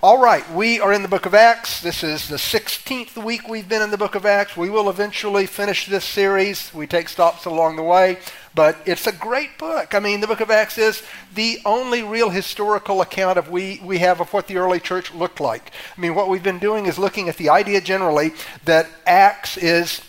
All right, we are in the book of Acts. This is the 16th week we've been in the book of Acts. We will eventually finish this series. We take stops along the way, but it's a great book. I mean, the book of Acts is the only real historical account of we have of what the early church looked like. I mean, what we've been doing is looking at the idea generally that Acts is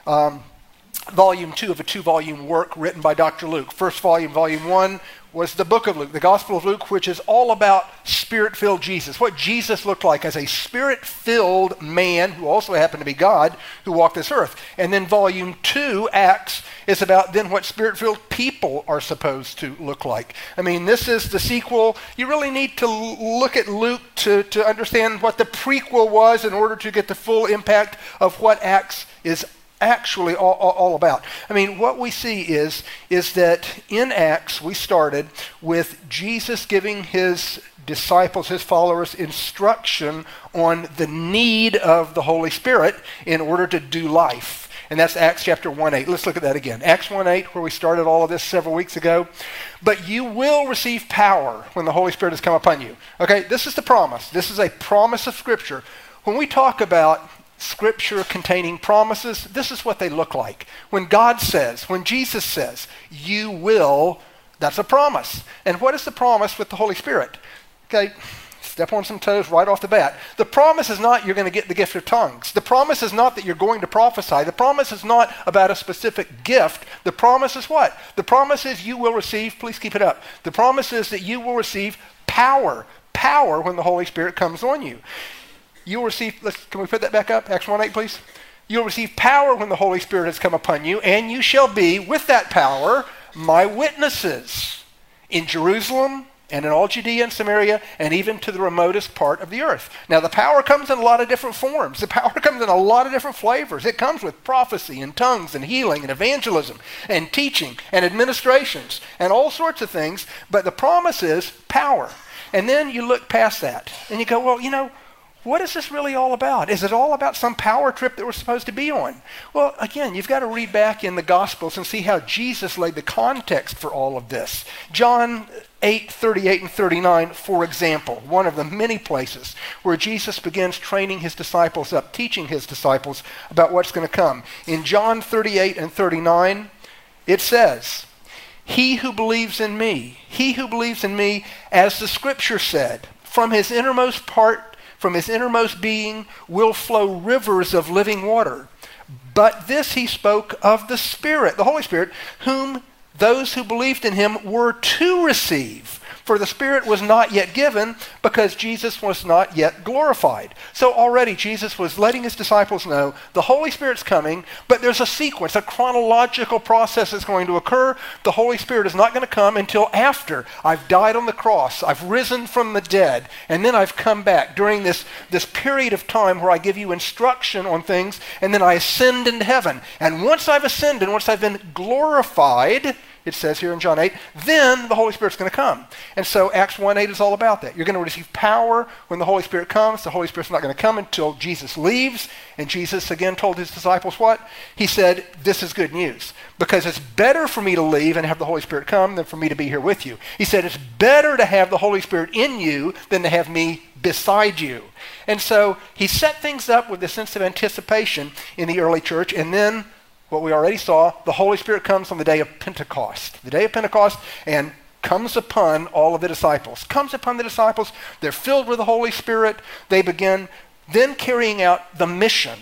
volume 2 of a 2-volume work written by Dr. Luke. First volume, volume 1, was the book of Luke, the Gospel of Luke, which is all about Spirit-filled Jesus, what Jesus looked like as a Spirit-filled man who also happened to be God who walked this earth. And then volume 2, Acts, is about then what Spirit-filled people are supposed to look like. I mean, this is the sequel. You really need to look at Luke to understand what the prequel was in order to get the full impact of what Acts is actually all about. I mean, what we see is that in Acts we started with Jesus giving his disciples, his followers, instruction on the need of the Holy Spirit in order to do life. And that's Acts chapter 1:8. Let's look at that again. Acts 1:8, where we started all of this several weeks ago. But you will receive power when the Holy Spirit has come upon you. Okay, this is the promise. This is a promise of Scripture. When we talk about Scripture containing promises, this is what they look like. When God says, when Jesus says, you will, that's a promise. And what is the promise with the Holy Spirit? Okay, step on some toes right off the bat. The promise is not you're going to get the gift of tongues. The promise is not that you're going to prophesy. The promise is not about a specific gift. The promise is what? The promise is you will receive, please keep it up. The promise is that you will receive power. Power when the Holy Spirit comes on you. You'll receive, can we put that back up? Acts 1:8, please. You'll receive power when the Holy Spirit has come upon you, and you shall be, with that power, my witnesses in Jerusalem and in all Judea and Samaria and even to the remotest part of the earth. Now, the power comes in a lot of different forms. The power comes in a lot of different flavors. It comes with prophecy and tongues and healing and evangelism and teaching and administrations and all sorts of things, but the promise is power. And then you look past that and you go, well, you know, what is this really all about? Is it all about some power trip that we're supposed to be on? Well, again, you've got to read back in the Gospels and see how Jesus laid the context for all of this. John 8:38 and 39, for example, one of the many places where Jesus begins training his disciples up, teaching his disciples about what's going to come. In John 38 and 39, it says, he who believes in me, as the Scripture said, from his innermost being will flow rivers of living water. But this he spoke of the Spirit, the Holy Spirit, whom those who believed in him were to receive. For the Spirit was not yet given because Jesus was not yet glorified. So already Jesus was letting his disciples know the Holy Spirit's coming, but there's a sequence, a chronological process that's going to occur. The Holy Spirit is not going to come until after I've died on the cross, I've risen from the dead, and then I've come back during this period of time where I give you instruction on things, and then I ascend into heaven. And once I've ascended, once I've been glorified, it says here in John 8, then the Holy Spirit's going to come. And so Acts 1:8 is all about that. You're going to receive power when the Holy Spirit comes. The Holy Spirit's not going to come until Jesus leaves. And Jesus again told his disciples what? He said, this is good news. Because it's better for me to leave and have the Holy Spirit come than for me to be here with you. He said, it's better to have the Holy Spirit in you than to have me beside you. And so he set things up with a sense of anticipation in the early church. And then what we already saw, the Holy Spirit comes on the day of Pentecost. The day of Pentecost, and comes upon all of the disciples. Comes upon the disciples. They're filled with the Holy Spirit. They begin then carrying out the mission,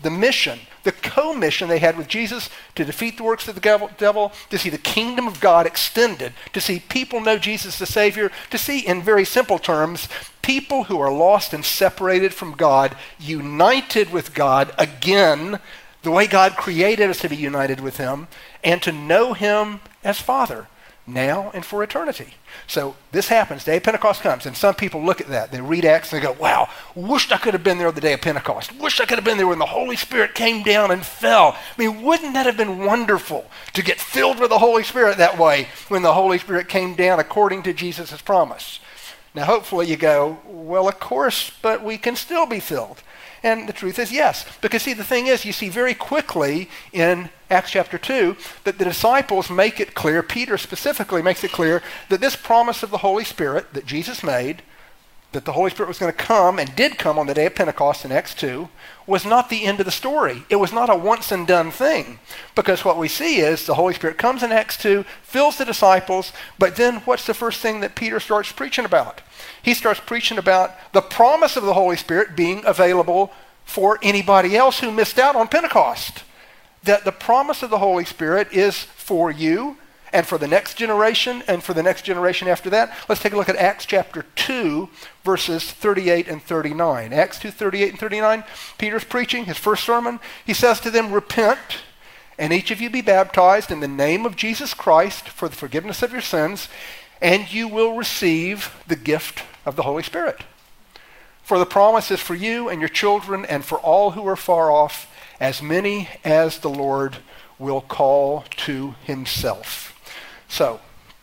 the co-mission they had with Jesus to defeat the works of the devil, to see the kingdom of God extended, to see people know Jesus the Savior, to see, in very simple terms, people who are lost and separated from God, united with God again, the way God created us to be united with him, and to know him as Father, now and for eternity. So this happens, day of Pentecost comes, and some people look at that, they read Acts and they go, wow, wished I could have been there on the day of Pentecost. Wished I could have been there when the Holy Spirit came down and fell. I mean, wouldn't that have been wonderful to get filled with the Holy Spirit that way when the Holy Spirit came down according to Jesus' promise? Now hopefully you go, well, of course, but we can still be filled. And the truth is yes. Because see, the thing is, you see very quickly in Acts chapter 2 that the disciples make it clear, Peter specifically makes it clear, that this promise of the Holy Spirit that Jesus made, that the Holy Spirit was going to come and did come on the day of Pentecost in Acts 2 was not the end of the story. It was not a once and done thing. Because what we see is the Holy Spirit comes in Acts 2, fills the disciples, but then what's the first thing that Peter starts preaching about? He starts preaching about the promise of the Holy Spirit being available for anybody else who missed out on Pentecost. That the promise of the Holy Spirit is for you and for the next generation and for the next generation after that. Let's take a look at Acts chapter 2, verses 38 and 39. Acts 2, 38 and 39. Peter's preaching his first sermon. He says to them, "Repent, and each of you be baptized in the name of Jesus Christ for the forgiveness of your sins, and you will receive the gift of the Holy Spirit. For the promise is for you and your children and for all who are far off, as many as the Lord will call to himself." So,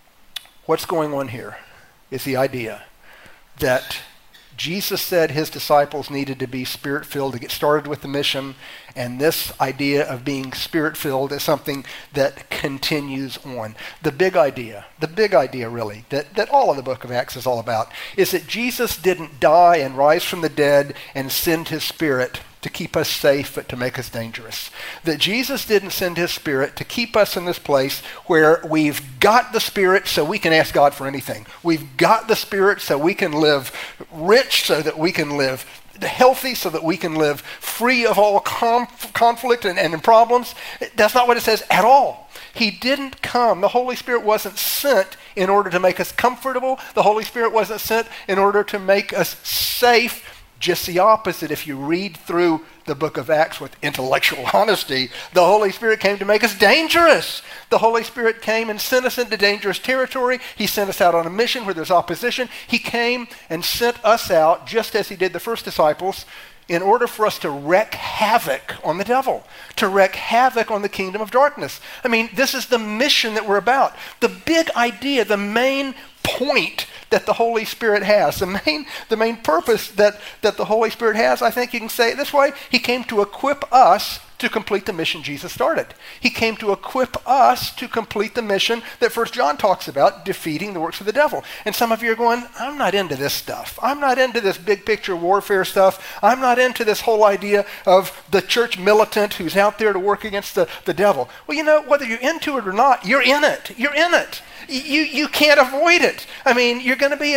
what's going on here is the idea that Jesus said his disciples needed to be Spirit-filled to get started with the mission, and this idea of being Spirit-filled is something that continues on. The big idea really, that all of the book of Acts is all about, is that Jesus didn't die and rise from the dead and send his Spirit to keep us safe, but to make us dangerous. That Jesus didn't send his Spirit to keep us in this place where we've got the Spirit so we can ask God for anything. We've got the Spirit so we can live rich, so that we can live healthy, so that we can live free of all conflict and problems. That's not what it says at all. He didn't come. The Holy Spirit wasn't sent in order to make us comfortable. The Holy Spirit wasn't sent in order to make us safe. Just the opposite. If you read through the book of Acts with intellectual honesty, the Holy Spirit came to make us dangerous. The Holy Spirit came and sent us into dangerous territory. He sent us out on a mission where there's opposition. He came and sent us out, just as he did the first disciples, in order for us to wreak havoc on the devil, to wreak havoc on the kingdom of darkness. I mean, this is the mission that we're about. The big idea, the main point that the Holy Spirit has, the main purpose that the Holy Spirit has, I think you can say it this way: he came to equip us to complete the mission Jesus started. He came to equip us to complete the mission that 1 John talks about, defeating the works of the devil. And some of you are going, I'm not into this stuff. I'm not into this big picture warfare stuff. I'm not into this whole idea of the church militant who's out there to work against the devil. Well, you know, whether you're into it or not, you're in it. You're in it. You can't avoid it. I mean, you're going to be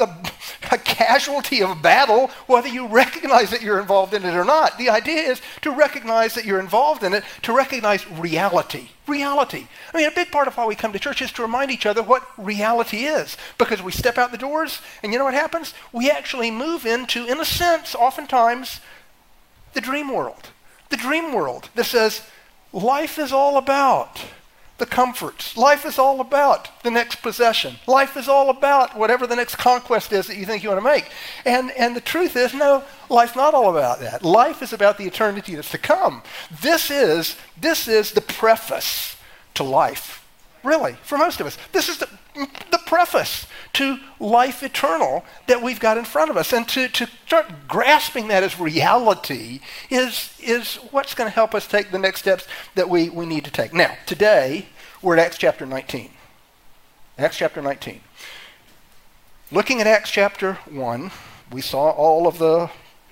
a casualty of battle whether you recognize that you're involved in it or not. The idea is to recognize that you're involved in it, to recognize reality. Reality. I mean, a big part of why we come to church is to remind each other what reality is. Because we step out the doors, and you know what happens? We actually move into, in a sense, oftentimes, the dream world. The dream world that says, life is all about the comforts. Life is all about the next possession. Life is all about whatever the next conquest is that you think you want to make. And the truth is, no, life's not all about that. Life is about the eternity that's to come. This is the preface to life. Really, for most of us. This is the preface to life eternal that we've got in front of us. And to start grasping that as reality is what's going to help us take the next steps that we need to take. Now, today, we're at Acts chapter 19. Acts chapter 19. Looking at Acts chapter 1, we saw all of the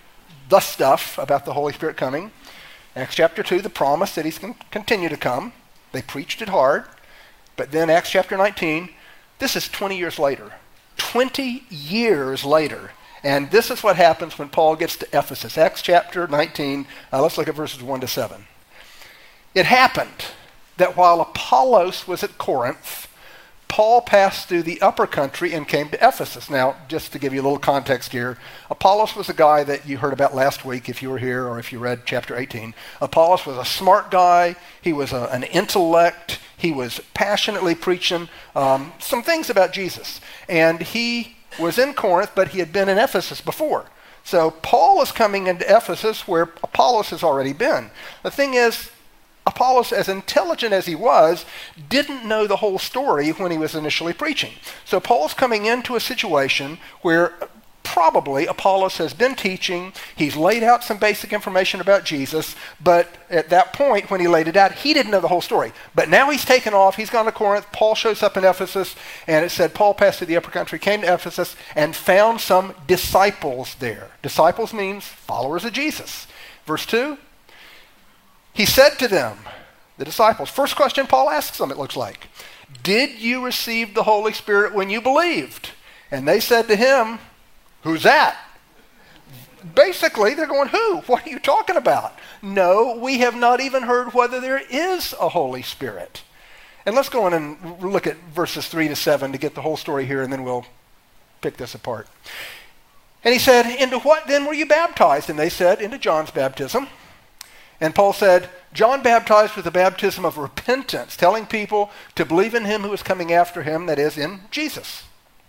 stuff about the Holy Spirit coming. Acts chapter 2, the promise that he's going to continue to come. They preached it hard. But then Acts chapter 19, this is 20 years later. 20 years later. And this is what happens when Paul gets to Ephesus. Acts chapter 19, let's look at verses 1 to 7. It happened that while Apollos was at Corinth, Paul passed through the upper country and came to Ephesus. Now, just to give you a little context here, Apollos was a guy that you heard about last week if you were here or if you read chapter 18. Apollos was a smart guy. He was an intellect. He was passionately preaching some things about Jesus. And he was in Corinth, but he had been in Ephesus before. So Paul is coming into Ephesus where Apollos has already been. The thing is, Apollos, as intelligent as he was, didn't know the whole story when he was initially preaching. So Paul's coming into a situation where probably Apollos has been teaching. He's laid out some basic information about Jesus, but at that point when he laid it out, he didn't know the whole story. But now he's taken off. He's gone to Corinth. Paul shows up in Ephesus, and it said Paul passed through the upper country, came to Ephesus, and found some disciples there. Disciples means followers of Jesus. Verse 2, he said to them, the disciples, first question Paul asks them, it looks like, did you receive the Holy Spirit when you believed? And they said to him, who's that? Basically, they're going, who? What are you talking about? No, we have not even heard whether there is a Holy Spirit. And let's go on and look at verses 3 to 7 to get the whole story here, and then we'll pick this apart. And he said, into what then were you baptized? And they said, into John's baptism. And Paul said, John baptized with the baptism of repentance, telling people to believe in him who was coming after him, that is, in Jesus.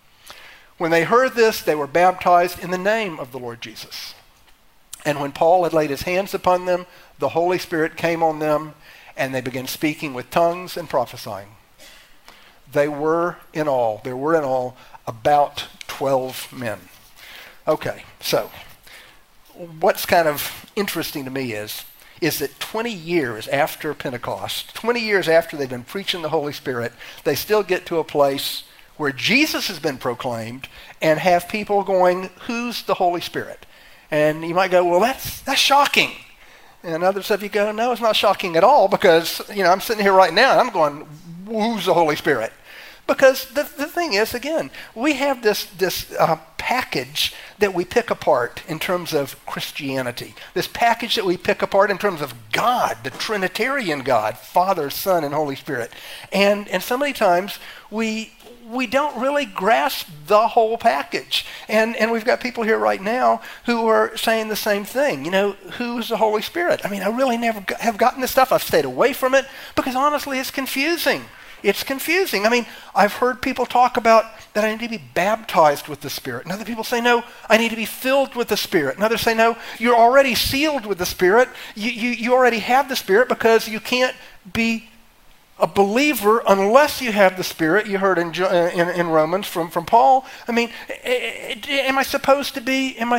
When they heard this, they were baptized in the name of the Lord Jesus. And when Paul had laid his hands upon them, the Holy Spirit came on them, and they began speaking with tongues and prophesying. There were in all about 12 men. Okay, so what's kind of interesting to me is that 20 years after Pentecost, 20 years after they've been preaching the Holy Spirit, they still get to a place where Jesus has been proclaimed and have people going, who's the Holy Spirit? And you might go, well, that's shocking. And others of you go, no, it's not shocking at all, because I'm sitting here right now and I'm going, who's the Holy Spirit? Because the thing is, again, we have this package that we pick apart in terms of Christianity. This package that we pick apart in terms of God, the Trinitarian God, Father, Son, and Holy Spirit. And so many times we don't really grasp the whole package. And we've got people here right now who are saying the same thing. Who's the Holy Spirit? I mean, I really never have gotten this stuff. I've stayed away from it because honestly it's confusing. It's confusing. I mean, I've heard people talk about that I need to be baptized with the Spirit. And other people say, no, I need to be filled with the Spirit. And others say, no, you're already sealed with the Spirit. You already have the Spirit because you can't be a believer unless you have the Spirit. You heard in Romans from Paul. I mean, am I supposed to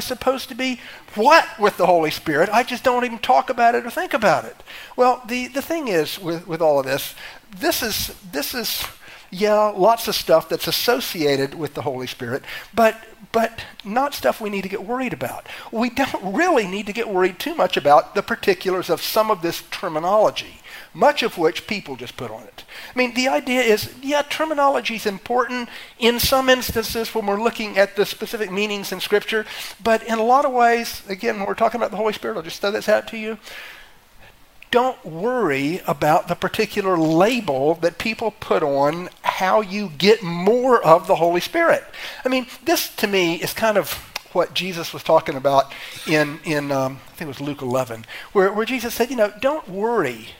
be what with the Holy Spirit? I just don't even talk about it or think about it. Well, the thing is with all of this, this is lots of stuff that's associated with the Holy Spirit, but not stuff we need to get worried about. We don't really need to get worried too much about the particulars of some of this terminology, much of which people just put on it. I mean, the idea is, terminology is important in some instances when we're looking at the specific meanings in Scripture, but in a lot of ways, again, when we're talking about the Holy Spirit, I'll just throw this out to you. Don't worry about the particular label that people put on how you get more of the Holy Spirit. I mean, this to me is kind of what Jesus was talking about in I think it was Luke 11, where Jesus said, don't worry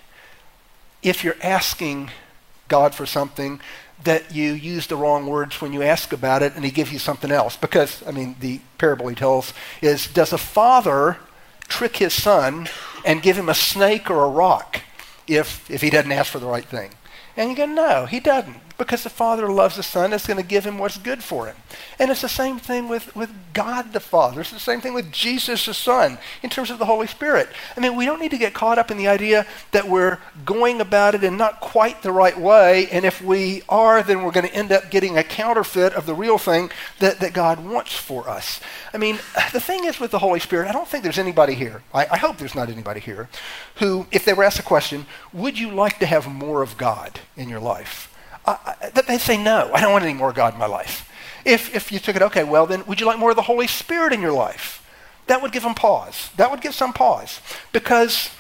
if you're asking God for something that you use the wrong words when you ask about it and he gives you something else. Because, I mean, the parable he tells is, does a father trick his son and give him a snake or a rock if he doesn't ask for the right thing? And you go, no, he doesn't, because the Father loves the Son. It's going to give him what's good for him. And it's the same thing with God the Father. It's the same thing with Jesus the Son in terms of the Holy Spirit. I mean, we don't need to get caught up in the idea that we're going about it in not quite the right way, and if we are, then we're going to end up getting a counterfeit of the real thing that God wants for us. I mean, the thing is with the Holy Spirit, I don't think there's anybody here, I hope there's not anybody here, who, if they were asked a question, would you like to have more of God in your life? That they say, no, I don't want any more God in my life. If you took it, okay, well then, would you like more of the Holy Spirit in your life? That would give them pause. That would give some pause. Because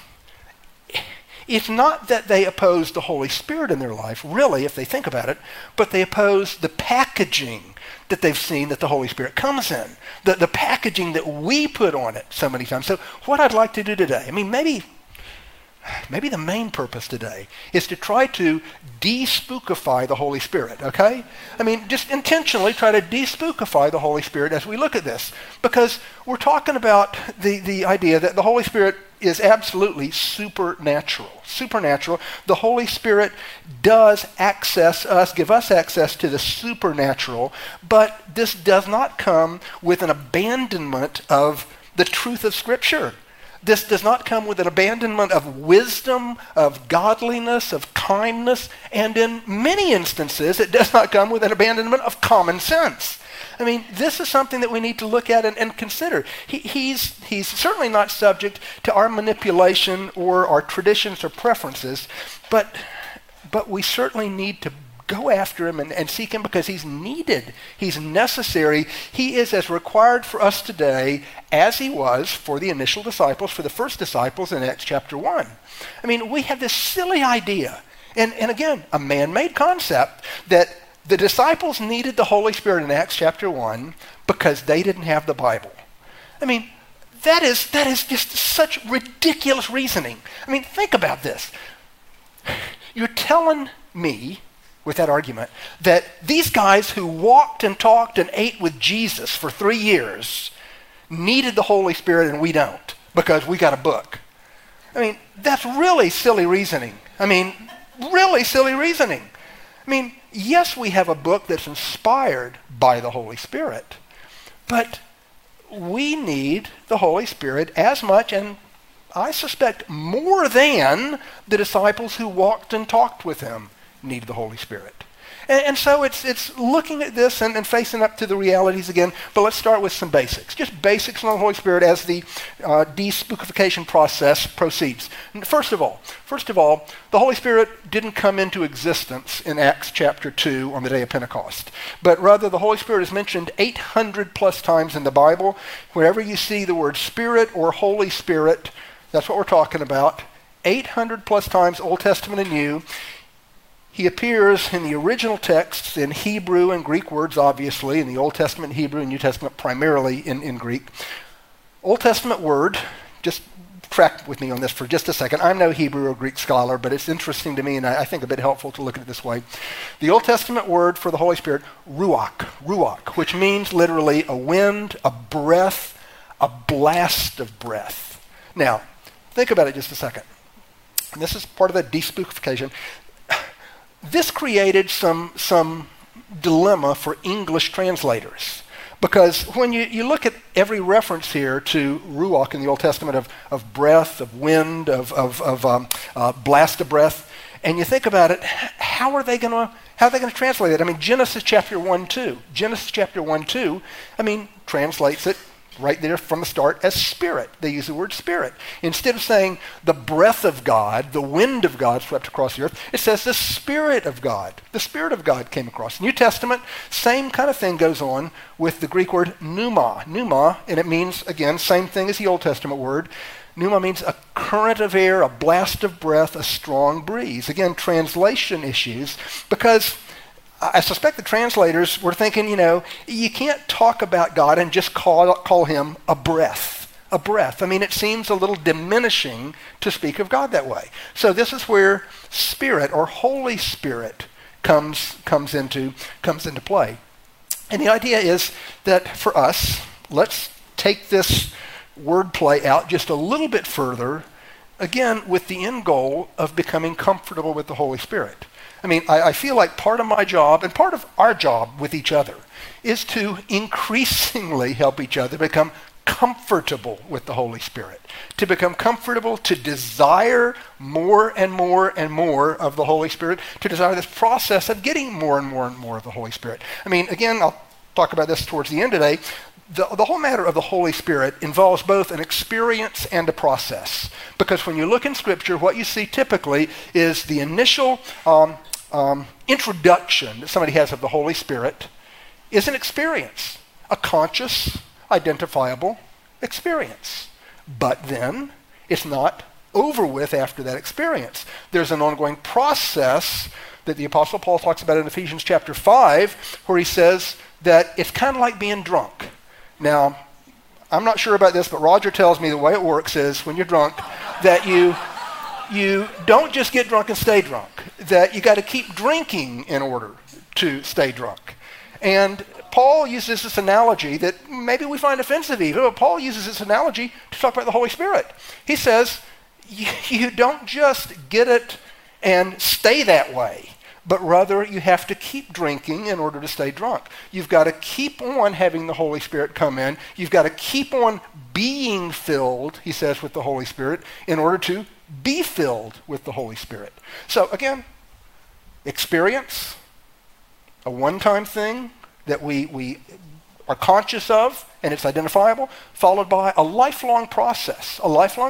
it's not that they oppose the Holy Spirit in their life, really, if they think about it, but they oppose the packaging that they've seen that the Holy Spirit comes in, the packaging that we put on it so many times. So what I'd like to do today, I mean, maybe maybe the main purpose today, is to try to de-spookify the Holy Spirit, okay? I mean, just intentionally try to de-spookify the Holy Spirit as we look at this. Because we're talking about the idea that the Holy Spirit is absolutely supernatural. Supernatural. The Holy Spirit does access us, give us access to the supernatural, but this does not come with an abandonment of the truth of Scripture. This does not come with an abandonment of wisdom, of godliness, of kindness, and in many instances, it does not come with an abandonment of common sense. I mean, this is something that we need to look at and consider. He's certainly not subject to our manipulation or our traditions or preferences, but we certainly need to go after him and seek him because he's needed. He's necessary. He is as required for us today as he was for the initial disciples, for the first disciples in Acts chapter 1. I mean, we have this silly idea, and again, a man-made concept, that the disciples needed the Holy Spirit in Acts chapter 1 because they didn't have the Bible. I mean, that is just such ridiculous reasoning. I mean, think about this. You're telling me, with that argument, that these guys who walked and talked and ate with Jesus for 3 years needed the Holy Spirit and we don't because we got a book. I mean, that's really silly reasoning. I mean, really silly reasoning. I mean, yes, we have a book that's inspired by the Holy Spirit, but we need the Holy Spirit as much, and I suspect more than the disciples who walked and talked with him need the Holy Spirit. And so it's looking at this and facing up to the realities again, but let's start with some basics. Just basics on the Holy Spirit as the de-spookification process proceeds. First of all, the Holy Spirit didn't come into existence in Acts chapter 2 on the day of Pentecost, but rather the Holy Spirit is mentioned 800 plus times in the Bible. Wherever you see the word Spirit or Holy Spirit, that's what we're talking about. 800 plus times, Old Testament and New. He appears in the original texts in Hebrew and Greek words, obviously, in the Old Testament Hebrew and New Testament primarily in Greek. Old Testament word, just track with me on this for just a second. I'm no Hebrew or Greek scholar, but it's interesting to me and I think a bit helpful to look at it this way. The Old Testament word for the Holy Spirit, ruach, which means literally a wind, a breath, a blast of breath. Now, think about it just a second. And this is part of the de-spookification. This created some dilemma for English translators. Because when you look at every reference here to ruach in the Old Testament of breath, of wind, of blast of breath, and you think about it, how are they going to translate it? I mean, Genesis chapter 1:2, I mean, translates it right there from the start as spirit. They use the word spirit. Instead of saying the breath of God, the wind of God swept across the earth, it says the Spirit of God. The Spirit of God came across. New Testament, same kind of thing goes on with the Greek word pneuma. Pneuma, and it means, again, same thing as the Old Testament word. Pneuma means a current of air, a blast of breath, a strong breeze. Again, translation issues, because I suspect the translators were thinking, you can't talk about God and just call him a breath. A breath. I mean, it seems a little diminishing to speak of God that way. So this is where Spirit or Holy Spirit comes into play. And the idea is that for us, let's take this wordplay out just a little bit further, again, with the end goal of becoming comfortable with the Holy Spirit. I mean, I feel like part of my job and part of our job with each other is to increasingly help each other become comfortable with the Holy Spirit, to become comfortable, to desire more and more and more of the Holy Spirit, to desire this process of getting more and more and more of the Holy Spirit. I mean, again, I'll talk about this towards the end today. The whole matter of the Holy Spirit involves both an experience and a process. Because when you look in Scripture, what you see typically is the initial introduction that somebody has of the Holy Spirit is an experience, a conscious, identifiable experience. But then it's not over with after that experience. There's an ongoing process that the Apostle Paul talks about in Ephesians chapter 5, where he says that it's kind of like being drunk. Now, I'm not sure about this, but Roger tells me the way it works is when you're drunk that you don't just get drunk and stay drunk, that you got to keep drinking in order to stay drunk. And Paul uses this analogy that maybe we find offensive even, but Paul uses this analogy to talk about the Holy Spirit. He says, you don't just get it and stay that way, but rather you have to keep drinking in order to stay drunk. You've got to keep on having the Holy Spirit come in. You've got to keep on being filled, he says, with the Holy Spirit in order to be filled with the Holy Spirit. So again, experience, a one-time thing that we are conscious of, and it's identifiable, followed by a lifelong process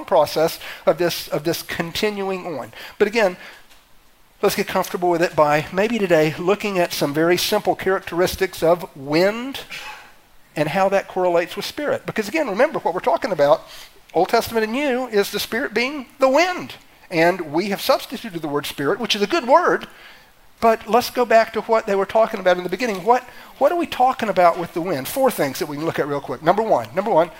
of this continuing on. But again, let's get comfortable with it by maybe today looking at some very simple characteristics of wind and how that correlates with spirit. Because again, remember what we're talking about, Old Testament and New, is the Spirit being the wind. And we have substituted the word Spirit, which is a good word, but let's go back to what they were talking about in the beginning. What are we talking about with the wind? 4 things that we can look at real quick. Number one,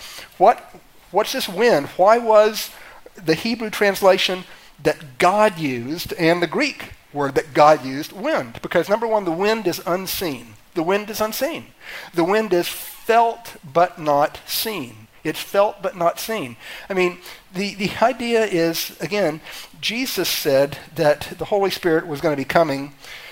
what's this wind? Why was the Hebrew translation that God used and the Greek word that God used wind? Because number one, the wind is unseen. The wind is unseen. The wind is felt but not seen. It's felt but not seen. I mean, the idea is, again, Jesus said that the Holy Spirit was going to be coming.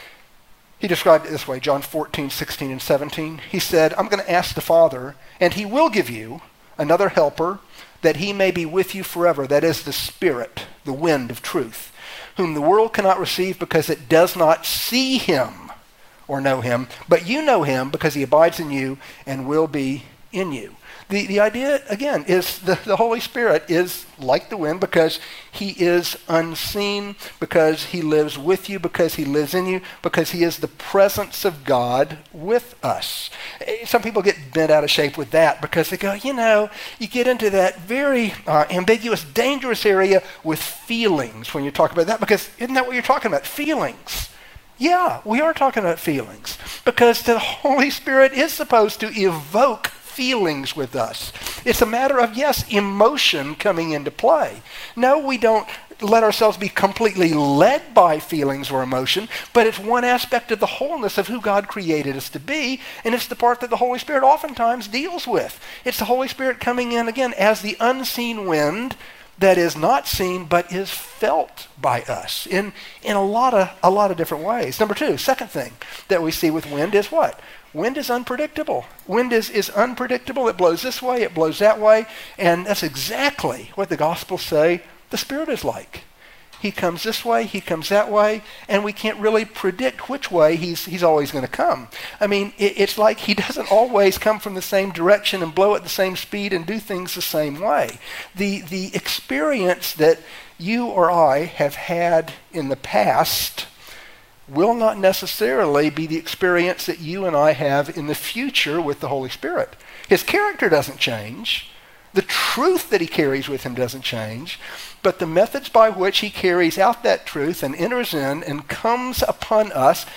He described it this way, John 14, 16, and 17. He said, I'm going to ask the Father, and he will give you another helper, that he may be with you forever. That is the Spirit, the wind of truth, whom the world cannot receive because it does not see him or know him, but you know him because he abides in you and will be in you. The idea, again, is the Holy Spirit is like the wind because he is unseen, because he lives with you, because he lives in you, because he is the presence of God with us. Some people get bent out of shape with that because they go, you get into that very ambiguous, dangerous area with feelings when you talk about that, because isn't that what you're talking about? Feelings. Yeah, we are talking about feelings because the Holy Spirit is supposed to evoke feelings with us. It's a matter of, yes, emotion coming into play. No, we don't let ourselves be completely led by feelings or emotion, but it's one aspect of the wholeness of who God created us to be, and it's the part that the Holy Spirit oftentimes deals with. It's the Holy Spirit coming in, again, as the unseen wind that is not seen but is felt by us in a lot of different ways. Number 2, second thing that we see with wind is what? Wind is unpredictable. Wind is unpredictable. It blows this way, it blows that way, and that's exactly what the Gospels say the Spirit is like. He comes this way, he comes that way, and we can't really predict which way he's always going to come. I mean, it's like he doesn't always come from the same direction and blow at the same speed and do things the same way. The experience that you or I have had in the past will not necessarily be the experience that you and I have in the future with the Holy Spirit. His character doesn't change. The truth that he carries with him doesn't change, but the methods by which he carries out that truth and enters in and comes upon us,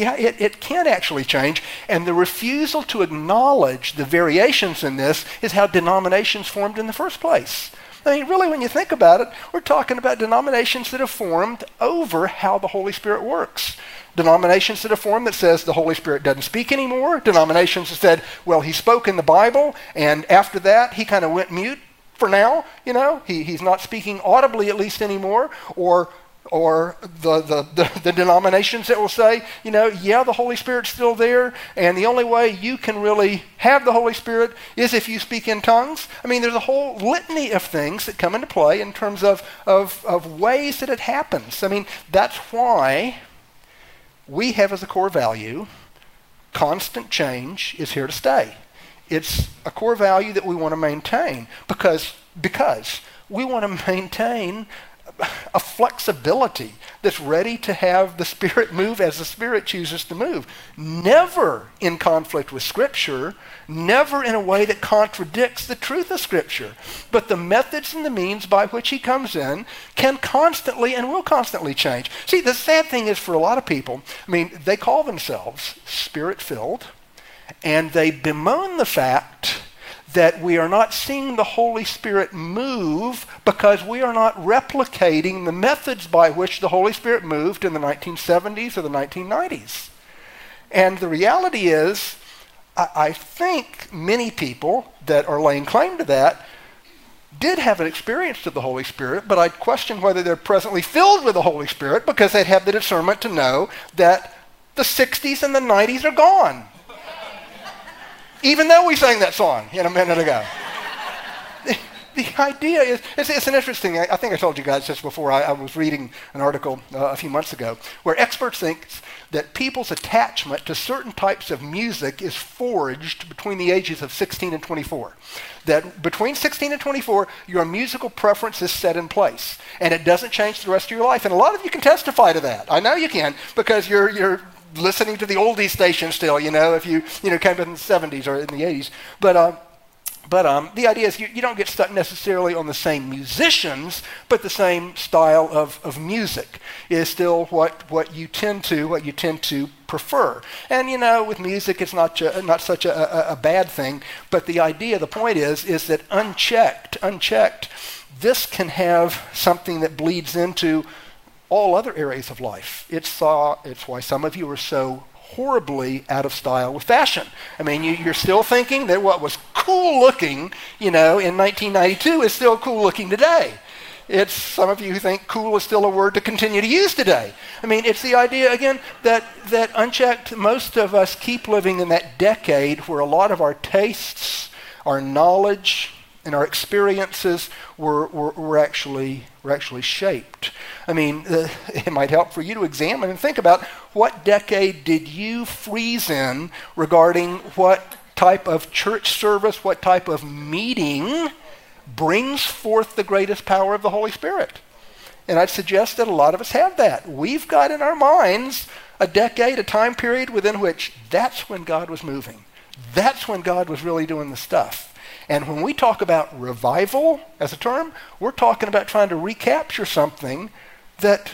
it can actually change. And the refusal to acknowledge the variations in this is how denominations formed in the first place. I mean, really, when you think about it, we're talking about denominations that have formed over how the Holy Spirit works. Denominations that have formed that says the Holy Spirit doesn't speak anymore. Denominations that said, well, he spoke in the Bible, and after that, he kind of went mute for now. He's not speaking audibly, at least, anymore. Or the denominations that will say, the Holy Spirit's still there, and the only way you can really have the Holy Spirit is if you speak in tongues. I mean, there's a whole litany of things that come into play in terms of ways that it happens. I mean, that's why we have as a core value, constant change is here to stay. It's a core value that we want to maintain because we want to maintain a flexibility that's ready to have the Spirit move as the Spirit chooses to move. Never in conflict with Scripture, never in a way that contradicts the truth of Scripture. But the methods and the means by which he comes in can constantly and will constantly change. See, the sad thing is for a lot of people, I mean, they call themselves Spirit-filled, and they bemoan the fact that we are not seeing the Holy Spirit move because we are not replicating the methods by which the Holy Spirit moved in the 1970s or the 1990s. And the reality is, I think many people that are laying claim to that did have an experience of the Holy Spirit, but I question whether they're presently filled with the Holy Spirit because they'd have the discernment to know that the 60s and the 90s are gone. Even though we sang that song a minute ago. The idea is, it's an interesting, I think I told you guys this before, I was reading an article a few months ago where experts think that people's attachment to certain types of music is forged between the ages of 16 and 24. That between 16 and 24, your musical preference is set in place, and it doesn't change the rest of your life. And a lot of you can testify to that. I know you can, because you're listening to the oldies station still, if you came up in the 70s or in the 80s. But the idea is you don't get stuck necessarily on the same musicians, but the same style of music is still what you tend to prefer. And with music, it's not such a bad thing. But the point is that unchecked, this can have something that bleeds into all other areas of life. It's why some of you are so horribly out of style with fashion. I mean, you're still thinking that what was cool looking, in 1992 is still cool looking today. It's some of you who think cool is still a word to continue to use today. I mean, it's the idea, again, that unchecked, most of us keep living in that decade where a lot of our tastes, our knowledge, and our experiences were actually shaped. I mean, it might help for you to examine and think about what decade did you freeze in regarding what type of church service, what type of meeting brings forth the greatest power of the Holy Spirit. And I'd suggest that a lot of us have that. We've got in our minds a decade, a time period within which that's when God was moving. That's when God was really doing the stuff. And when we talk about revival as a term, we're talking about trying to recapture something that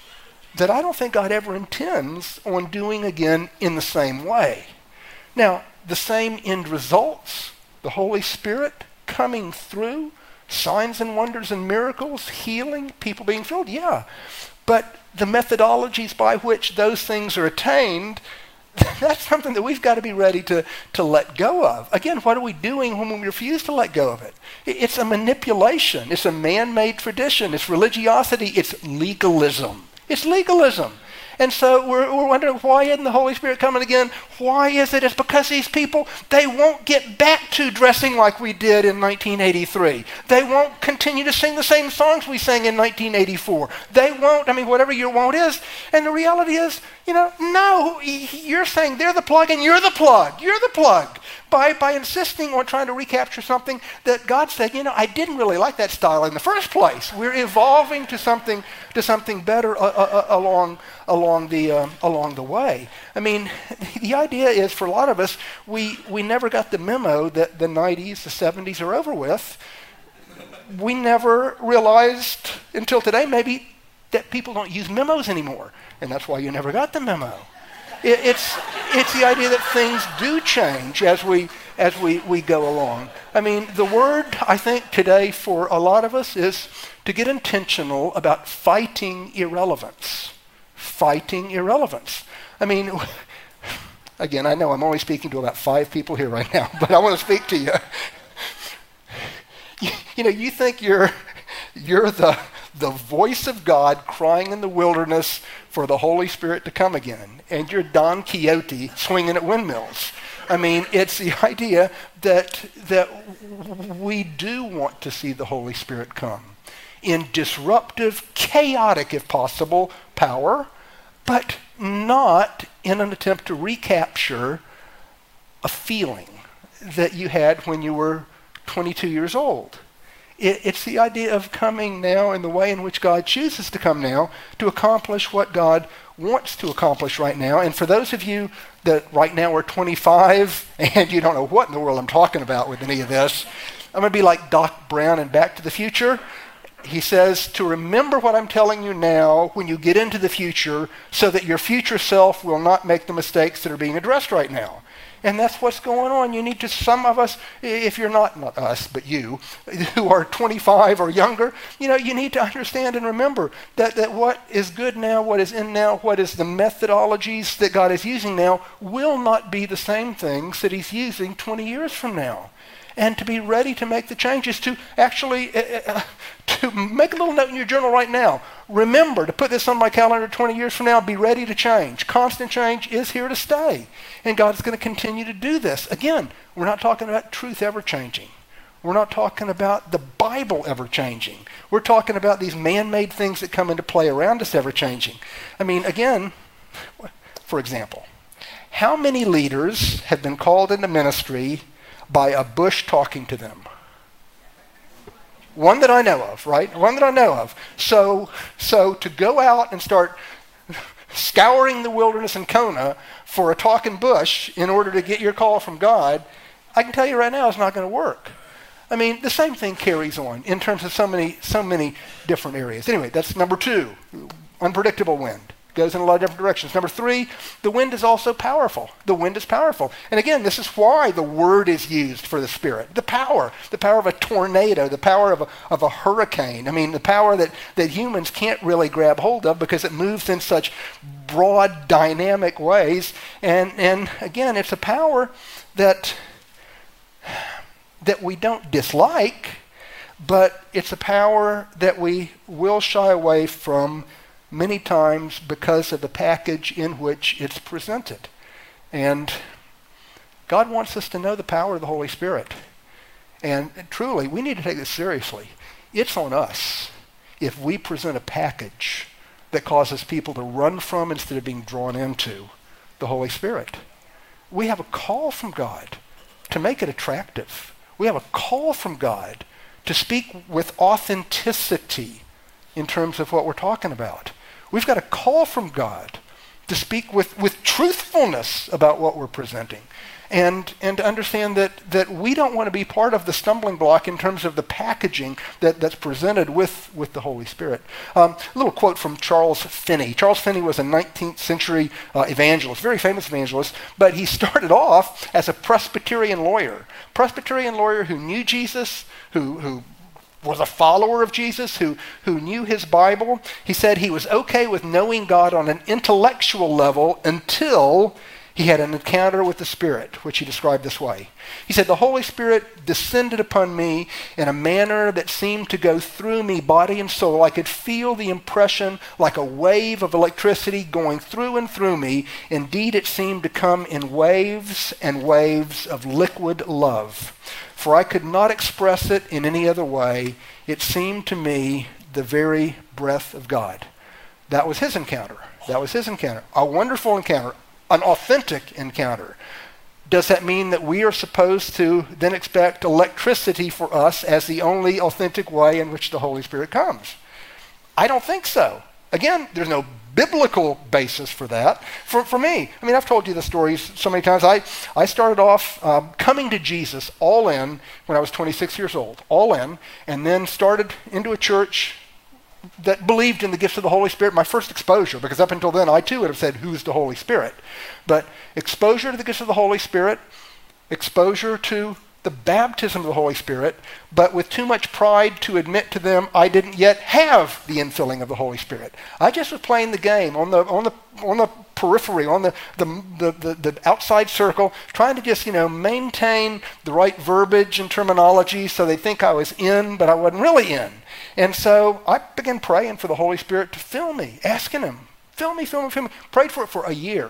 I don't think God ever intends on doing again in the same way. Now, the same end results, the Holy Spirit coming through, signs and wonders and miracles, healing, people being filled, yeah. But the methodologies by which those things are attained, that's something that we've got to be ready to let go of. Again, what are we doing when we refuse to let go of it? It's a manipulation. It's a man-made tradition. It's religiosity. It's legalism. It's legalism. And so we're wondering, why isn't the Holy Spirit coming again? Why is it? It's because these people, they won't get back to dressing like we did in 1983. They won't continue to sing the same songs we sang in 1984. They won't, whatever your want is. And the reality is, no, you're saying they're the plug and you're the plug. You're the plug. By insisting on trying to recapture something that God said, I didn't really like that style in the first place. We're evolving to something better along the way. I mean, the idea is for a lot of us, we never got the memo that the 90s, the 70s are over with. We never realized until today maybe that people don't use memos anymore, and that's why you never got the memo. It's the idea that things do change as we go along. I mean, the word, I think, today for a lot of us is to get intentional about fighting irrelevance. Fighting irrelevance. I mean, again, I know I'm only speaking to about 5 people here right now, but I want to speak to you. You think you're the voice of God crying in the wilderness for the Holy Spirit to come again, and you're Don Quixote swinging at windmills. I mean, it's the idea that we do want to see the Holy Spirit come in disruptive, chaotic, if possible, power, but not in an attempt to recapture a feeling that you had when you were 22 years old. It's the idea of coming now in the way in which God chooses to come now to accomplish what God wants to accomplish right now. And for those of you that right now are 25 and you don't know what in the world I'm talking about with any of this, I'm going to be like Doc Brown in Back to the Future. He says to remember what I'm telling you now when you get into the future so that your future self will not make the mistakes that are being addressed right now. And that's what's going on. You need to, some of us, if you're not us, but you, who are 25 or younger, you need to understand and remember that what is good now, what is in now, what is the methodologies that God is using now will not be the same things that he's using 20 years from now. And to be ready to make the changes, to actually to make a little note in your journal right now. Remember to put this on my calendar 20 years from now. Be ready to change. Constant change is here to stay. And God's going to continue to do this. Again, we're not talking about truth ever changing. We're not talking about the Bible ever changing. We're talking about these man-made things that come into play around us ever changing. I mean, again, for example, how many leaders have been called into ministry by a bush talking to them? One that I know of, right? One that I know of. So to go out and start scouring the wilderness in Kona for a talking bush in order to get your call from God, I can tell you right now it's not going to work. I mean, the same thing carries on in terms of so many different areas. Anyway, that's number 2, unpredictable wind. Goes in a lot of different directions. Number 3, the wind is also powerful. The wind is powerful. And again, this is why the word is used for the Spirit. The power of a tornado, the power of a hurricane. I mean, the power that humans can't really grab hold of because it moves in such broad, dynamic ways. And again, it's a power that we don't dislike, but it's a power that we will shy away from many times because of the package in which it's presented. And God wants us to know the power of the Holy Spirit. And truly, we need to take this seriously. It's on us if we present a package that causes people to run from instead of being drawn into the Holy Spirit. We have a call from God to make it attractive. We have a call from God to speak with authenticity in terms of what we're talking about. We've got a call from God to speak with truthfulness about what we're presenting. And to understand that we don't want to be part of the stumbling block in terms of the packaging that's presented with the Holy Spirit. A little quote from Charles Finney. Charles Finney was a 19th century evangelist, very famous evangelist, but he started off as a Presbyterian lawyer. Presbyterian lawyer who knew Jesus, who was a follower of Jesus, who knew his Bible. He said he was okay with knowing God on an intellectual level until he had an encounter with the Spirit, which he described this way. He said, the Holy Spirit descended upon me in a manner that seemed to go through me, body and soul. I could feel the impression like a wave of electricity going through and through me. Indeed, it seemed to come in waves and waves of liquid love. For I could not express it in any other way. It seemed to me the very breath of God. That was his encounter. That was his encounter. A wonderful encounter. An authentic encounter. Does that mean that we are supposed to then expect electricity for us as the only authentic way in which the Holy Spirit comes? I don't think so. Again, there's no biblical basis for that. For me, I mean, I've told you the stories so many times. I started off coming to Jesus all in when I was 26 years old, all in, and then started into a church that believed in the gifts of the Holy Spirit. My first exposure, because up until then I too would have said, who's the Holy Spirit? But exposure to the gifts of the Holy Spirit, exposure to the baptism of the Holy Spirit, but with too much pride to admit to them I didn't yet have the infilling of the Holy Spirit. I just was playing the game on the periphery, on the outside circle, trying to just maintain the right verbiage and terminology so they think I was in, but I wasn't really in. And so I began praying for the Holy Spirit to fill me, asking him, fill me. Prayed for it for a year.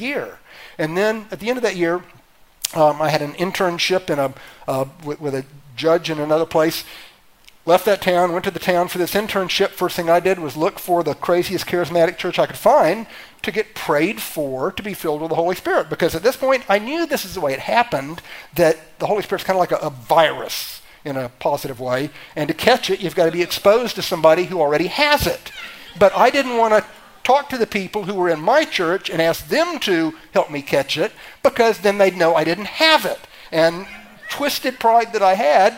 And then at the end of that year, I had an internship with a judge in another place. Left that town, went to the town for this internship. First thing I did was look for the craziest charismatic church I could find to get prayed for to be filled with the Holy Spirit. Because at this point, I knew this is the way it happened, that the Holy Spirit's kind of like a virus in a positive way. And to catch it, you've got to be exposed to somebody who already has it. But I didn't want to talk to the people who were in my church and ask them to help me catch it, because then they'd know I didn't have it. And twisted pride that I had,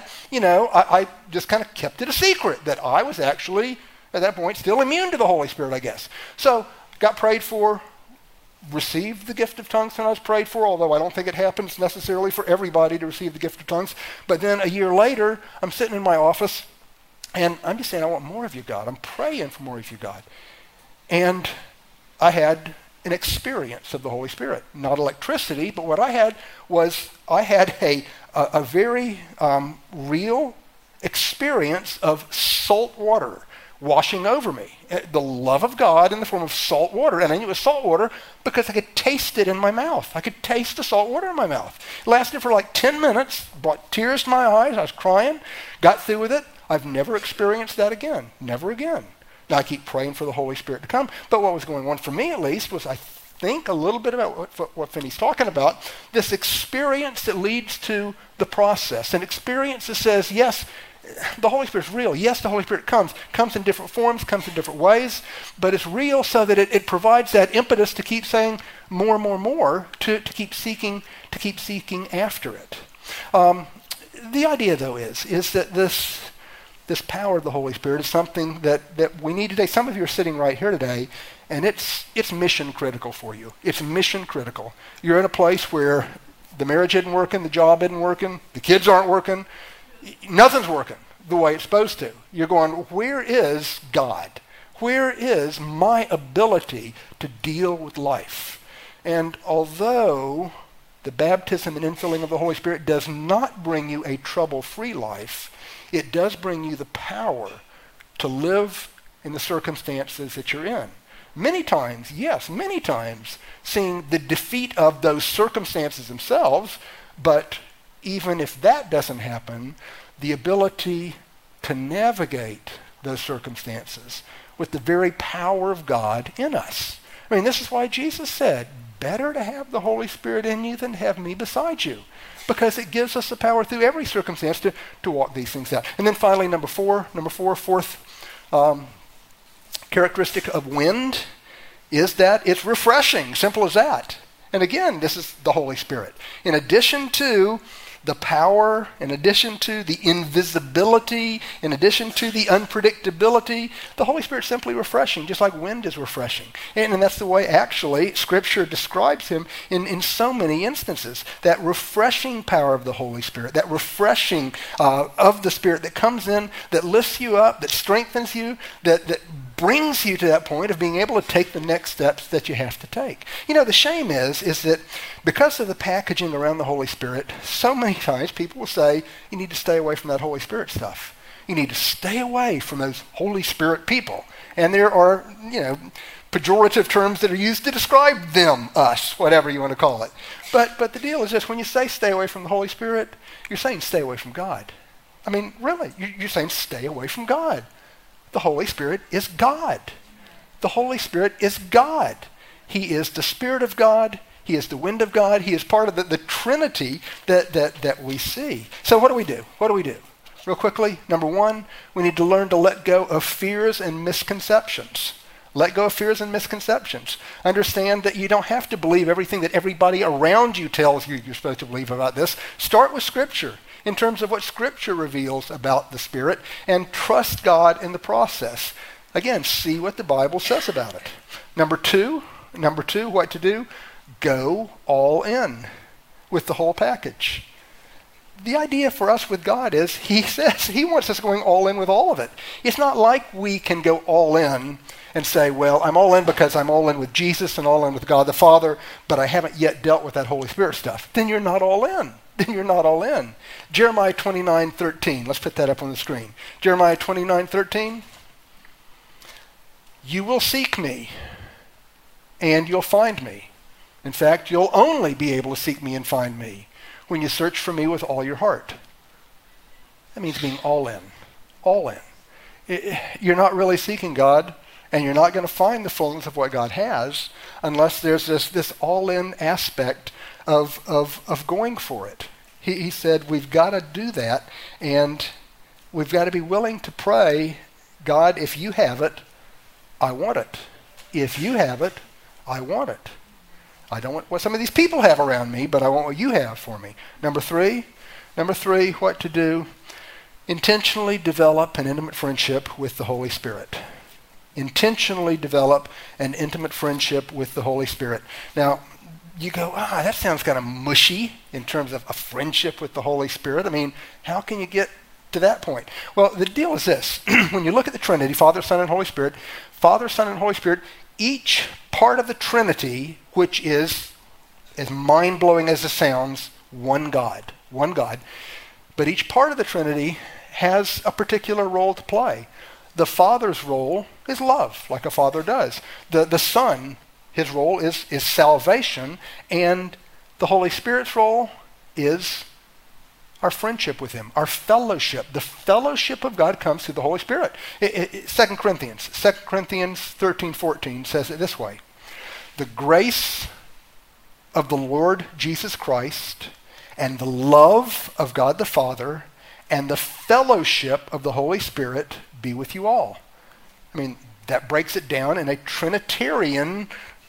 I just kind of kept it a secret that I was actually, at that point, still immune to the Holy Spirit, I guess. So got prayed for, received the gift of tongues when I was prayed for, although I don't think it happens necessarily for everybody to receive the gift of tongues. But then a year later, I'm sitting in my office, and I'm just saying, I want more of you, God. I'm praying for more of you, God. And I had an experience of the Holy Spirit. Not electricity, but what I had was a very real experience of salt water washing over me. The love of God in the form of salt water. And I knew it was salt water because I could taste it in my mouth. I could taste the salt water in my mouth. It lasted for like 10 minutes, brought tears to my eyes. I was crying, got through with it. I've never experienced that again. Never again. Now, I keep praying for the Holy Spirit to come. But what was going on for me, at least, was I think a little bit about what Finney's talking about, this experience that leads to the process. An experience that says, yes, the Holy Spirit's real. Yes, the Holy Spirit comes in different forms, comes in different ways, but it's real so that it provides that impetus to keep saying more and more and more, to keep seeking after it. The idea, though, is that this power of the Holy Spirit is something that we need today. Some of you are sitting right here today, and it's mission critical for you. It's mission critical. You're in a place where the marriage isn't working, the job isn't working, the kids aren't working, nothing's working the way it's supposed to. You're going, where is God? Where is my ability to deal with life? And although the baptism and infilling of the Holy Spirit does not bring you a trouble-free life, it does bring you the power to live in the circumstances that you're in. Many times, seeing the defeat of those circumstances themselves, but even if that doesn't happen, the ability to navigate those circumstances with the very power of God in us. I mean, this is why Jesus said, better to have the Holy Spirit in you than have me beside you, because it gives us the power through every circumstance to walk these things out. And then finally, fourth characteristic of wind is that it's refreshing. Simple as that. And again, this is the Holy Spirit. In addition to the power, in addition to the invisibility, in addition to the unpredictability, the Holy Spirit's simply refreshing, just like wind is refreshing. And that's the way, actually, Scripture describes him in so many instances. That refreshing power of the Holy Spirit, that refreshing of the Spirit that comes in, that lifts you up, that strengthens you, that brings you to that point of being able to take the next steps that you have to take. You know, the shame is that because of the packaging around the Holy Spirit, so many times people will say, you need to stay away from that Holy Spirit stuff. You need to stay away from those Holy Spirit people. And there are, pejorative terms that are used to describe them, us, whatever you want to call it. But the deal is this, when you say stay away from the Holy Spirit, you're saying stay away from God. I mean, really, you're saying stay away from God. The Holy Spirit is God. The Holy Spirit is God. He is the Spirit of God. He is the wind of God. He is part of the Trinity that we see. So what do we do? Real quickly, number one, we need to learn to let go of fears and misconceptions. Let go of fears and misconceptions. Understand that you don't have to believe everything that everybody around you tells you you're supposed to believe about this. Start with Scripture in terms of what Scripture reveals about the Spirit, and trust God in the process. Again, see what the Bible says about it. Number two, what to do? Go all in with the whole package. The idea for us with God is he says he wants us going all in with all of it. It's not like we can go all in and say, well, I'm all in because I'm all in with Jesus and all in with God the Father, but I haven't yet dealt with that Holy Spirit stuff. Then you're not all in. Jeremiah 29:13. Let's put that up on the screen. Jeremiah 29:13. You will seek me, and you'll find me. In fact, you'll only be able to seek me and find me when you search for me with all your heart. That means being all in. All in. You're not really seeking God, and you're not going to find the fullness of what God has unless there's this all-in aspect of going for it. He said we've got to do that, and we've got to be willing to pray, God, if you have it, I want it. If you have it, I want it. I don't want what some of these people have around me, but I want what you have for me. Number three, what to do? Intentionally develop an intimate friendship with the Holy Spirit. intentionally develop an intimate friendship with the Holy Spirit. Now, you go, that sounds kind of mushy in terms of a friendship with the Holy Spirit. I mean, how can you get to that point? Well, the deal is this. When you look at the Trinity, Father, Son, and Holy Spirit, Father, Son, and Holy Spirit, each part of the Trinity, which is, as mind-blowing as it sounds, one God. But each part of the Trinity has a particular role to play. The Father's role is love, like a father does. The Son, his role is salvation, and the Holy Spirit's role is our friendship with him, our fellowship. The fellowship of God comes through the Holy Spirit. 2 Corinthians 13:14 says it this way: the grace of the Lord Jesus Christ and the love of God the Father and the fellowship of the Holy Spirit be with you all. I mean, that breaks it down in a Trinitarian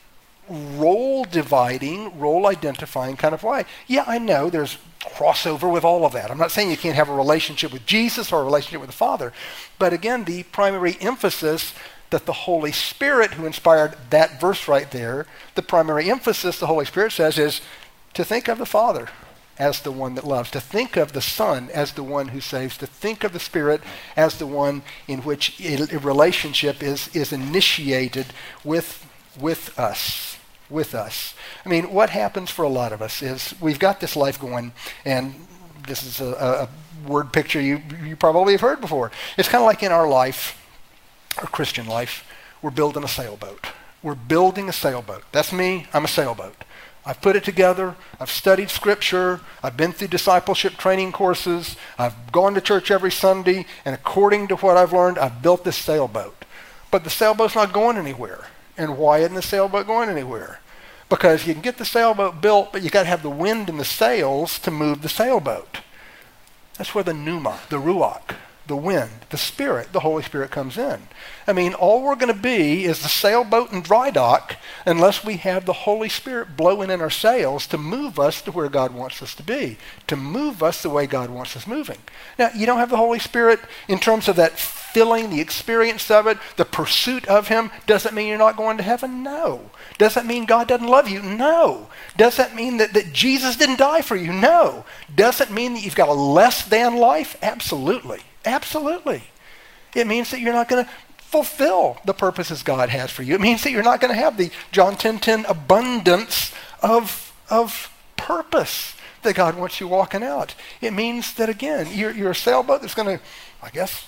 role-dividing, role-identifying kind of way. Yeah, I know there's crossover with all of that. I'm not saying you can't have a relationship with Jesus or a relationship with the Father. But again, the primary emphasis that the Holy Spirit, who inspired that verse right there, the primary emphasis the Holy Spirit says is to think of the Father as the one that loves, to think of the Son as the one who saves, to think of the Spirit as the one in which a relationship is initiated with us. I mean, what happens for a lot of us is we've got this life going, and this is a word picture you probably have heard before. It's kind of like in our life, our Christian life, we're building a sailboat. We're building a sailboat. That's me. I'm a sailboat. I've put it together. I've studied Scripture. I've been through discipleship training courses. I've gone to church every Sunday, and according to what I've learned, I've built this sailboat. But the sailboat's not going anywhere. And why isn't the sailboat going anywhere? Because you can get the sailboat built, but you got to have the wind in the sails to move the sailboat. That's where the pneuma, the ruach, the wind, the Spirit, the Holy Spirit comes in. I mean, all we're going to be is the sailboat in dry dock unless we have the Holy Spirit blowing in our sails to move us to where God wants us to be, to move us the way God wants us moving. Now, you don't have the Holy Spirit in terms of that filling, the experience of it, the pursuit of him. Doesn't mean you're not going to heaven? No. Doesn't mean God doesn't love you? No. Doesn't mean that Jesus didn't die for you? No. Doesn't mean that you've got a less than life? Absolutely. Absolutely. It means that you're not going to fulfill the purposes God has for you. It means that you're not going to have the John 10:10 abundance of purpose that God wants you walking out. It means that, again, you're a sailboat that's going to, I guess,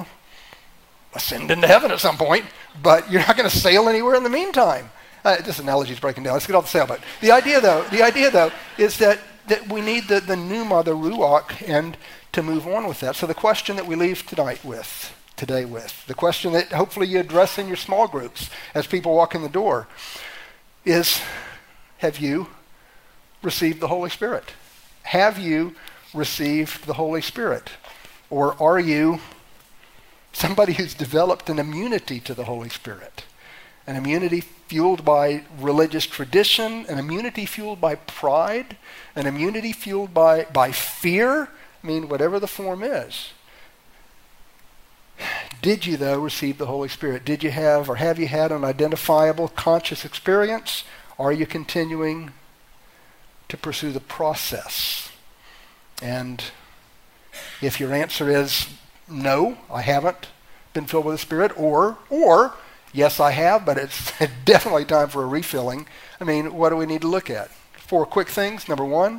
ascend into heaven at some point, but you're not going to sail anywhere in the meantime. This analogy is breaking down. Let's get off the sailboat. The idea, though, is that we need the pneuma, the ruach, and to move on with that. So the question that we leave today with, the question that hopefully you address in your small groups as people walk in the door is, have you received the Holy Spirit? Have you received the Holy Spirit? Or are you somebody who's developed an immunity to the Holy Spirit? An immunity fueled by religious tradition, an immunity fueled by pride, an immunity fueled by fear. I mean, whatever the form is. Did you, though, receive the Holy Spirit? Did you have, or have you had, an identifiable conscious experience? Are you continuing to pursue the process? And if your answer is no, I haven't been filled with the Spirit, or yes, I have, but it's definitely time for a refilling. I mean, what do we need to look at? 4 quick things. Number one,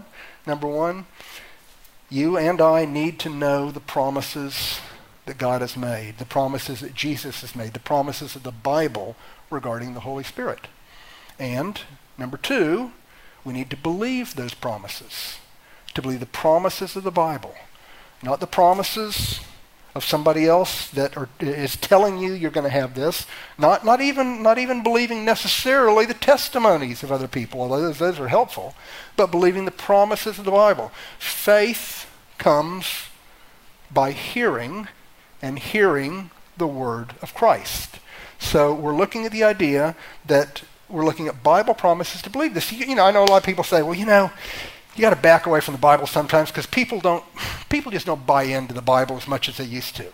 you and I need to know the promises that God has made, the promises that Jesus has made, the promises of the Bible regarding the Holy Spirit. And number 2, we need to believe those promises, to believe the promises of the Bible, not the promises of somebody else that is telling you you're going to have this, not even believing necessarily the testimonies of other people, although those are helpful, but believing the promises of the Bible. Faith comes by hearing, and hearing the word of Christ. So we're looking at the idea that we're looking at Bible promises to believe this. I know a lot of people say, well, you got to back away from the Bible sometimes because people just don't buy into the Bible as much as they used to.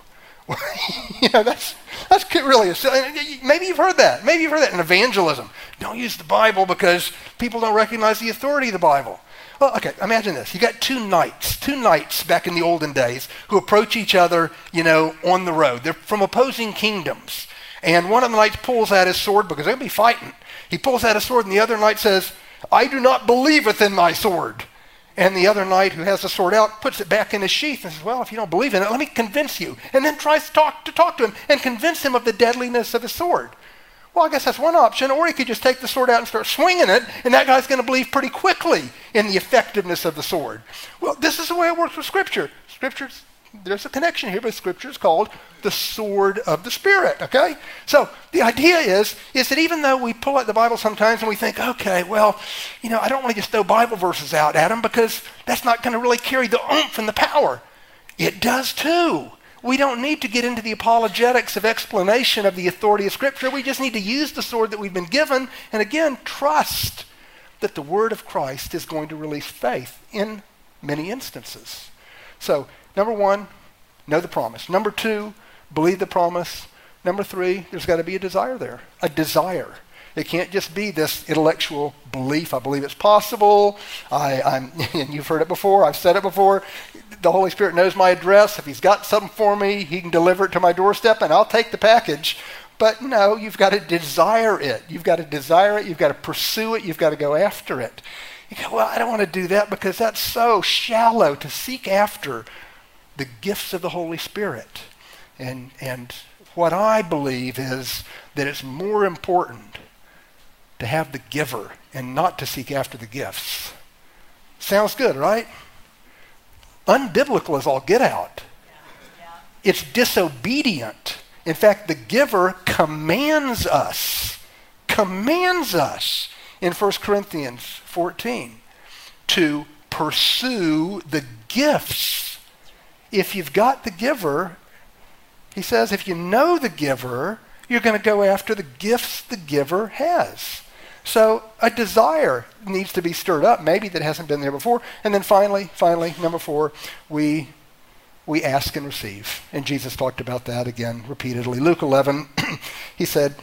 That's really maybe you've heard that. Maybe you've heard that in evangelism. Don't use the Bible because people don't recognize the authority of the Bible. Well, okay, imagine this. You got two knights back in the olden days who approach each other, on the road. They're from opposing kingdoms. And one of the knights pulls out his sword because they'll be fighting. He pulls out his sword and the other knight says, "I do not believeth in thy sword." And the other knight who has the sword out puts it back in his sheath and says, "Well, if you don't believe in it, let me convince you." And then tries to talk to him and convince him of the deadliness of his sword. Well, I guess that's one option. Or he could just take the sword out and start swinging it, and that guy's going to believe pretty quickly in the effectiveness of the sword. Well, this is the way it works with Scripture. There's a connection here, but Scripture is called the sword of the Spirit, okay? So the idea is that even though we pull out the Bible sometimes and we think, okay, well, I don't want to just throw Bible verses out at them because that's not going to really carry the oomph and the power. It does too. We don't need to get into the apologetics of explanation of the authority of Scripture. We just need to use the sword that we've been given and again, trust that the word of Christ is going to release faith in many instances. So, number one, know the promise. Number two, believe the promise. Number three, there's got to be a desire there. A desire. It can't just be this intellectual belief. I believe it's possible. And you've heard it before. I've said it before. The Holy Spirit knows my address. If he's got something for me, he can deliver it to my doorstep and I'll take the package. But no, you've got to desire it. You've got to desire it. You've got to pursue it. You've got to go after it. You go, well, I don't want to do that because that's so shallow to seek after the gifts of the Holy Spirit. And what I believe is that it's more important to have the giver and not to seek after the gifts. Sounds good, right? Unbiblical as all get out. Yeah. It's disobedient. In fact, the giver commands us in 1 Corinthians 14 to pursue the gifts. If you've got the giver, he says, if you know the giver, you're going to go after the gifts the giver has. So a desire needs to be stirred up, maybe that hasn't been there before. And then finally, number four, we ask and receive. And Jesus talked about that again repeatedly. Luke 11, he said,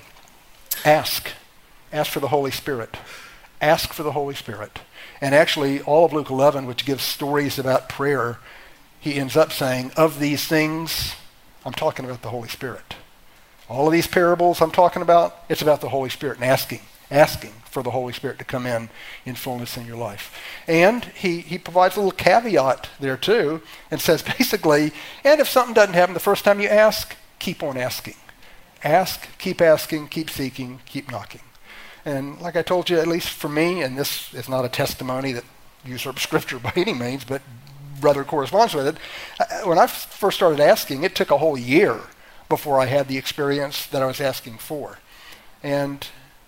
ask. Ask for the Holy Spirit. Ask for the Holy Spirit. And actually, all of Luke 11, which gives stories about prayer, he ends up saying, of these things, I'm talking about the Holy Spirit. All of these parables I'm talking about, it's about the Holy Spirit and asking for the Holy Spirit to come in fullness in your life. And he provides a little caveat there too and says basically, and if something doesn't happen the first time you ask, keep on asking. Ask, keep asking, keep seeking, keep knocking. And like I told you, at least for me, and this is not a testimony that usurps Scripture by any means, but rather corresponds with it, when I first started asking, it took a whole year before I had the experience that I was asking for. And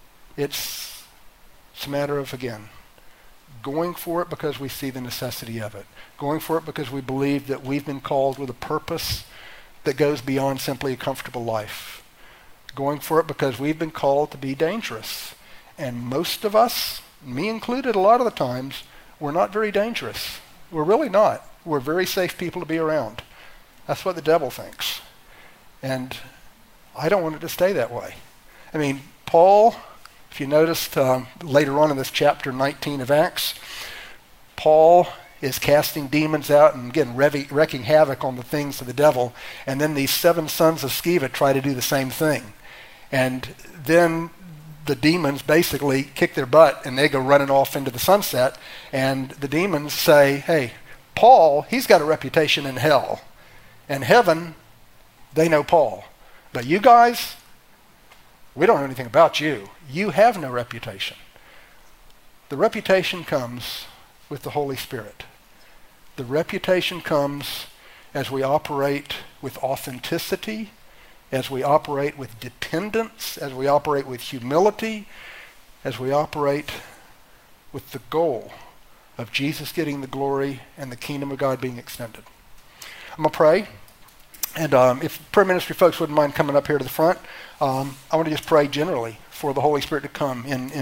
it's a matter of, again, going for it because we see the necessity of it. Going for it because we believe that we've been called with a purpose that goes beyond simply a comfortable life. Going for it because we've been called to be dangerous. And most of us, me included a lot of the times, we're not very dangerous. We're really not. We're very safe people to be around. That's what the devil thinks. And I don't want it to stay that way. I mean, Paul, if you noticed later on in this chapter 19 of Acts, Paul is casting demons out and again wreaking havoc on the things of the devil. And then these 7 sons of Sceva try to do the same thing. And then the demons basically kick their butt and they go running off into the sunset. And the demons say, hey, Paul, he's got a reputation in hell. And heaven, they know Paul. But you guys, we don't know anything about you. You have no reputation. The reputation comes with the Holy Spirit. The reputation comes as we operate with authenticity, as we operate with dependence, as we operate with humility, as we operate with the goal of Jesus getting the glory and the kingdom of God being extended. I'm going to pray. And if prayer ministry folks wouldn't mind coming up here to the front, I want to just pray generally for the Holy Spirit to come in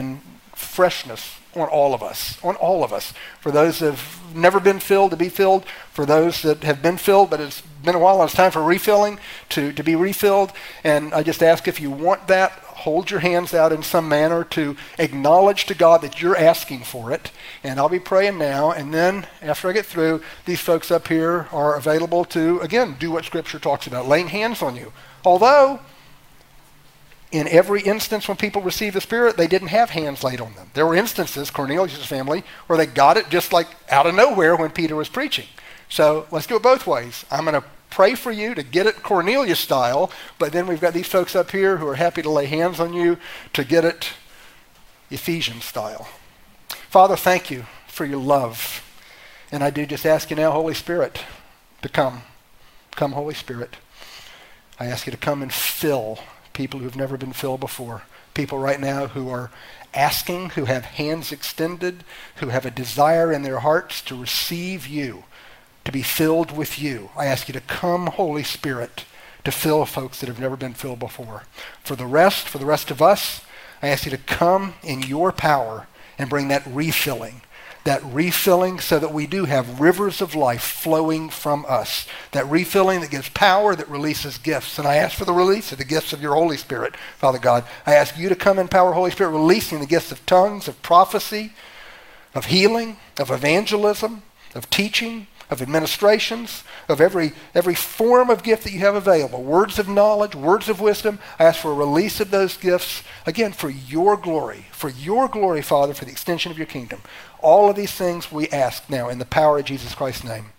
freshness on all of us. For those that have never been filled, to be filled. For those that have been filled, but it's been a while and it's time for refilling, to be refilled. And I just ask, if you want that, hold your hands out in some manner to acknowledge to God that you're asking for it. And I'll be praying now. And then after I get through, these folks up here are available to, again, do what Scripture talks about, laying hands on you. Although, in every instance when people received the Spirit, they didn't have hands laid on them. There were instances, Cornelius' family, where they got it just like out of nowhere when Peter was preaching. So let's do it both ways. I'm going to pray for you to get it Cornelius style, but then we've got these folks up here who are happy to lay hands on you to get it Ephesians style. Father, thank you for your love. And I do just ask you now, Holy Spirit, to come. Come, Holy Spirit. I ask you to come and fill people who've never been filled before. People right now who are asking, who have hands extended, who have a desire in their hearts to receive you, to be filled with you. I ask you to come, Holy Spirit, to fill folks that have never been filled before. For the rest of us, I ask you to come in your power and bring that refilling so that we do have rivers of life flowing from us. That refilling that gives power, that releases gifts. And I ask for the release of the gifts of your Holy Spirit, Father God. I ask you to come in power, Holy Spirit, releasing the gifts of tongues, of prophecy, of healing, of evangelism, of teaching, of administrations, of every form of gift that you have available. Words of knowledge, words of wisdom. I ask for a release of those gifts, again, for your glory, Father, for the extension of your kingdom. All of these things we ask now in the power of Jesus Christ's name.